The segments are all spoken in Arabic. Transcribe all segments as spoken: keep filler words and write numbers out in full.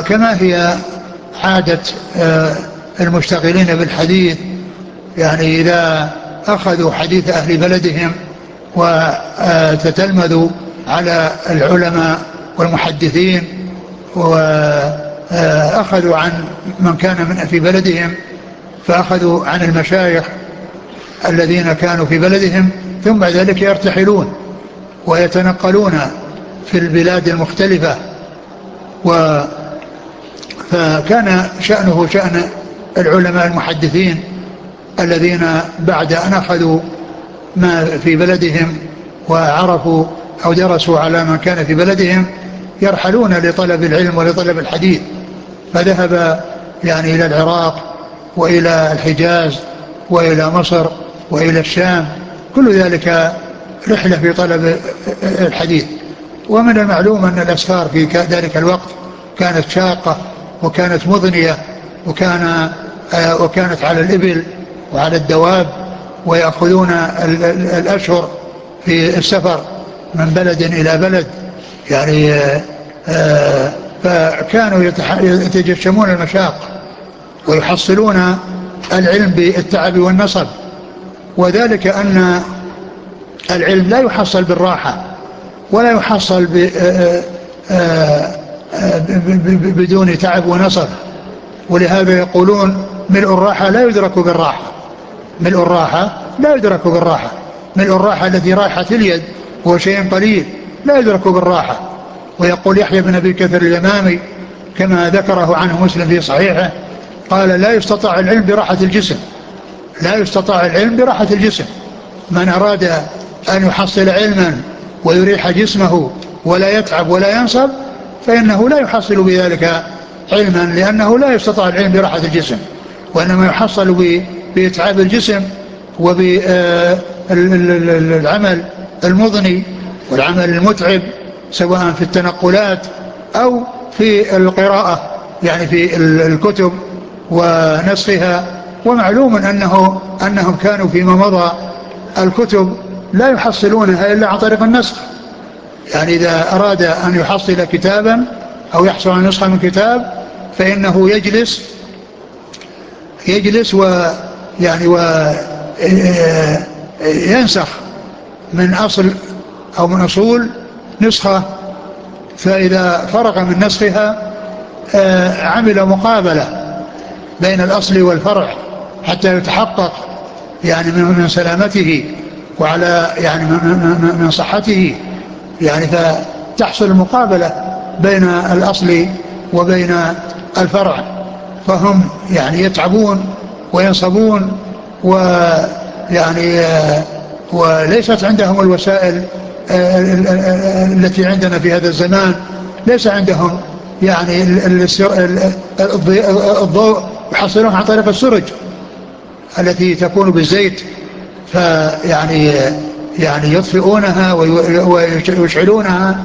وكما هي عادة المشتغلين بالحديث، يعني إذا أخذوا حديث أهل بلدهم وتتلمذوا على العلماء والمحدثين وأخذوا عن من كان من في بلدهم، فأخذوا عن المشايخ الذين كانوا في بلدهم، ثم بعد ذلك يرتحلون ويتنقلون في البلاد المختلفة. و فكان شأنه شأن العلماء المحدثين الذين بعد أن أخذوا ما في بلدهم وعرفوا أو درسوا على من كان في بلدهم يرحلون لطلب العلم ولطلب الحديث، فذهب يعني إلى العراق وإلى الحجاز وإلى مصر وإلى الشام، كل ذلك رحلة في طلب الحديث. ومن المعلوم أن الأسفار في ذلك الوقت كانت شاقة وكانت مضنية، وكان وكانت على الإبل وعلى الدواب، ويأخذون الأشهر في السفر من بلد إلى بلد، يعني فكانوا يتجشمون المشاق ويحصلون العلم بالتعب والنصب. وذلك أن العلم لا يحصل بالراحة ولا يحصل بدون تعب ونصب، ولهذا يقولون ملء الراحة لا يدرك بالراحة، ملء الراحة لا يدرك بالراحة، ملء الراحة التي راحة اليد هو شيء قليل لا يدرك بالراحة. ويقول يحيى بن أبي كثير اليمامي كما ذكره عنه مسلم في صحيحه، قال لا يستطاع العلم براحة الجسم، لا يستطاع العلم براحة الجسم. من أراد أن يحصل علما ويريح جسمه ولا يتعب ولا ينصب فإنه لا يحصل بذلك علما، لأنه لا يستطاع العلم براحة الجسم، وإنما يحصل بإتعاب الجسم وبالعمل المضني والعمل المتعب، سواء في التنقلات أو في القراءة، يعني في الكتب ونسخها. ومعلوم أنه أنهم كانوا فيما مضى الكتب لا يحصلونها إلا عن طريق النسخ، يعني إذا أراد أن يحصل كتابا أو يحصل على نسخة من كتاب فإنه يجلس يجلس ويعني وينسخ من أصل أو من أصول نسخة، فإذا فرغ من نسخها عمل مقابلة بين الأصل والفرع حتى يتحقق يعني من سلامته وعلى يعني من صحته، يعني فتحصل المقابلة بين الأصل وبين الفرع، فهم يعني يتعبون وينصبون، ويعني وليست عندهم الوسائل التي عندنا في هذا الزمان، ليس عندهم يعني الضوء يحصلون عن طريق السرج التي تكون بالزيت، فيعني يعني يطفئونها ويشعلونها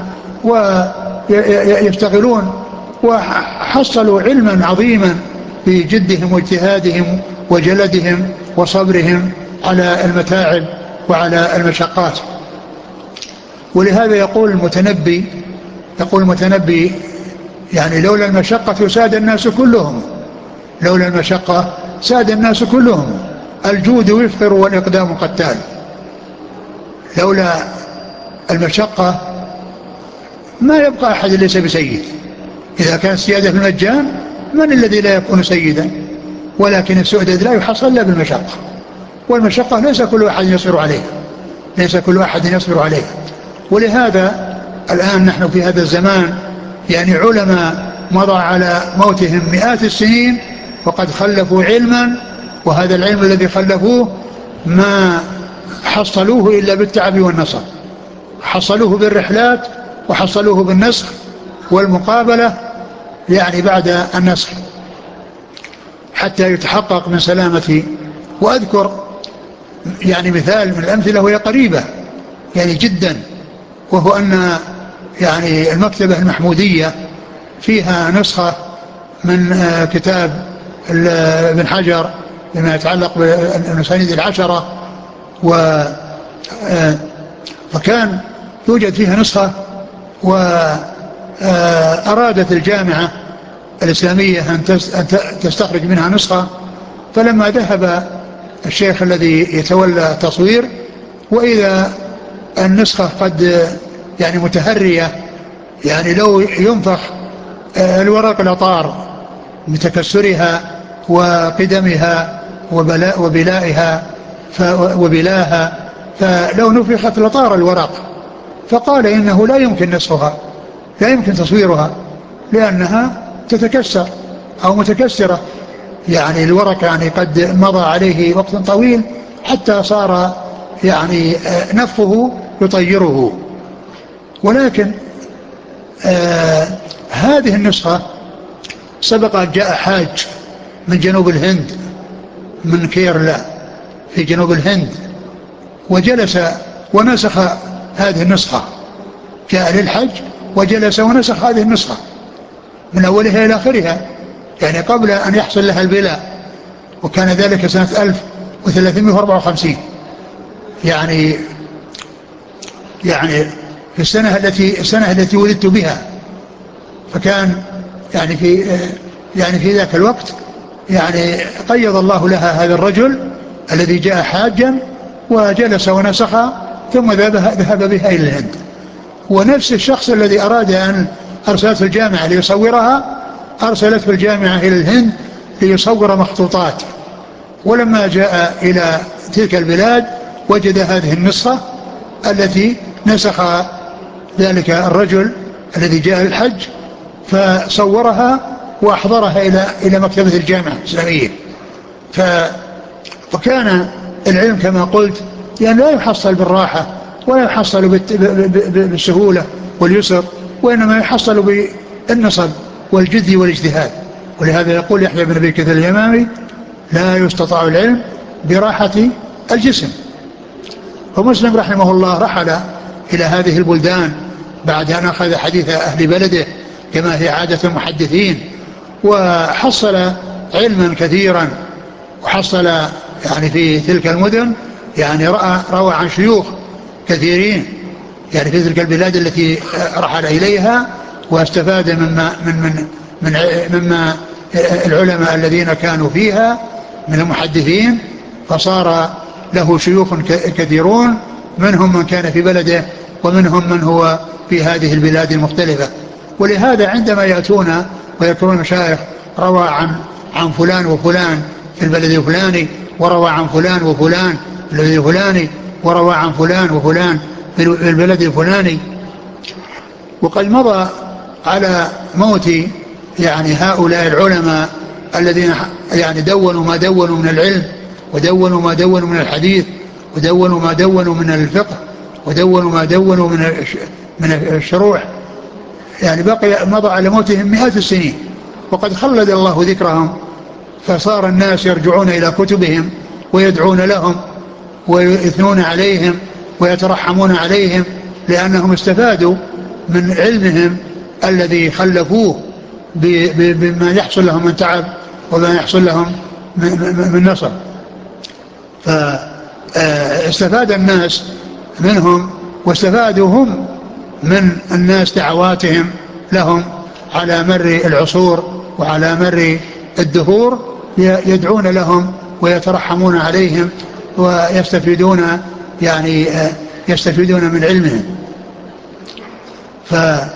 ويشتغلون، وحصلوا علما عظيما بجدهم واجتهادهم وجلدهم وصبرهم على المتاعب وعلى المشقات. ولهذا يقول المتنبي يقول المتنبي يعني لولا المشقة ساد الناس كلهم، لولا المشقة ساد الناس كلهم، الجود يفقر والإقدام قتال. لولا المشقة ما يبقى أحد ليس بسيد. إذا كان السيادة في المجان من الذي لا يكون سيدا؟ ولكن السؤدد لا يحصل إلا بالمشقة، والمشقة ليس كل أحد يصبر عليها، ليس كل أحد يصبر عليها. ولهذا الآن نحن في هذا الزمان يعني علماء مضى على موتهم مئات السنين وقد خلفوا علما، وهذا العلم الذي خلفوه ما حصلوه إلا بالتعب والنصب، حصلوه بالرحلات وحصلوه بالنسخ والمقابلة يعني بعد النسخ حتى يتحقق من سلامة. وأذكر يعني مثال من الأمثلة وهي قريبة يعني جدا، وهو أن يعني المكتبة المحمودية فيها نسخة من كتاب ابن حجر بما يتعلق بالمسانيد العشرة، وكان يوجد فيها نسخة، وأرادت الجامعة الإسلامية أن تستخرج منها نسخة. فلما ذهب الشيخ الذي يتولى التصوير وإذا النسخة قد يعني متهرية، يعني لو ينفخ الورق لطار بتكسرها وقدمها وبلائها وبلاها، فلو نفخت لطار الورق. فقال إنه لا يمكن نسخها، لا يمكن تصويرها، لأنها تتكسر أو متكسرة، يعني الورق يعني قد مضى عليه وقت طويل حتى صار يعني نفه يطيره. ولكن آه هذه النسخة سبق جاء حاج من جنوب الهند، من كيرلا في جنوب الهند، وجلس ونسخ هذه النسخة، جاء للحج وجلس ونسخ هذه النسخة من أولها إلى آخرها، يعني قبل أن يحصل لها البلاء، وكان ذلك سنة ألف وثلاثمائة وأربعة وخمسين، يعني يعني في السنة التي السنة التي ولدت بها. فكان يعني في يعني في ذاك الوقت يعني قيض الله لها هذا الرجل الذي جاء حاجا وجلس ونسخها ثم ذهب بها إلى الهند. ونفس الشخص الذي أراد أن أرسلته الجامعة ليصورها أرسلته الجامعة إلى الهند ليصور مخطوطات. ولما جاء إلى تلك البلاد وجد هذه النسخة التي نسخ ذلك الرجل الذي جاء للحج، فصورها وأحضرها إلى إلى مكتبة الجامعة الإسلامية. فكان العلم كما قلت يعني لا يحصل بالراحة ولا يحصل بالسهولة واليسر، وإنما يحصل بالنصب والجد والاجتهاد. ولهذا يقول يحيى بن أبي كثير اليمامي: لا يستطاع العلم براحة الجسم. ومسلم رحمه الله رحل إلى هذه البلدان بعد أن أخذ حديث أهل بلده كما هي عادة المحدثين، وحصل علما كثيرا، وحصل يعني في تلك المدن يعني رأى روى عن شيوخ كثيرين يعني في تلك البلاد التي رحل إليها، واستفاد مما من من من مما العلماء الذين كانوا فيها من المحدثين، فصار له شيوخ كثيرون، منهم من كان في بلده ومنهم من هو في هذه البلاد المختلفة. ولهذا عندما يأتون ويذكرون المشايخ روى عن عن فلان وفلان في البلد الفلاني، وروى عن فلان وفلان في البلد الفلاني، وروى عن فلان وفلان في البلد الفلاني. وقد مضى على موت يعني هؤلاء العلماء الذين يعني دونوا ما دونوا من العلم، ودونوا ما دونوا من الحديث، ودونوا ما دونوا من الفقه، ودونوا ما دونوا من من الشروح، يعني بقي مضى على موتهم مئات السنين، وقد خلد الله ذكرهم، فصار الناس يرجعون إلى كتبهم ويدعون لهم ويثنون عليهم ويترحمون عليهم، لأنهم استفادوا من علمهم الذي خلفوه بما يحصل لهم من تعب وما يحصل لهم من نصر. فاستفاد الناس منهم، واستفادوا هم من الناس دعواتهم لهم على مر العصور وعلى مر الدهور، يدعون لهم ويترحمون عليهم ويستفيدون يعني يستفيدون من علمهم.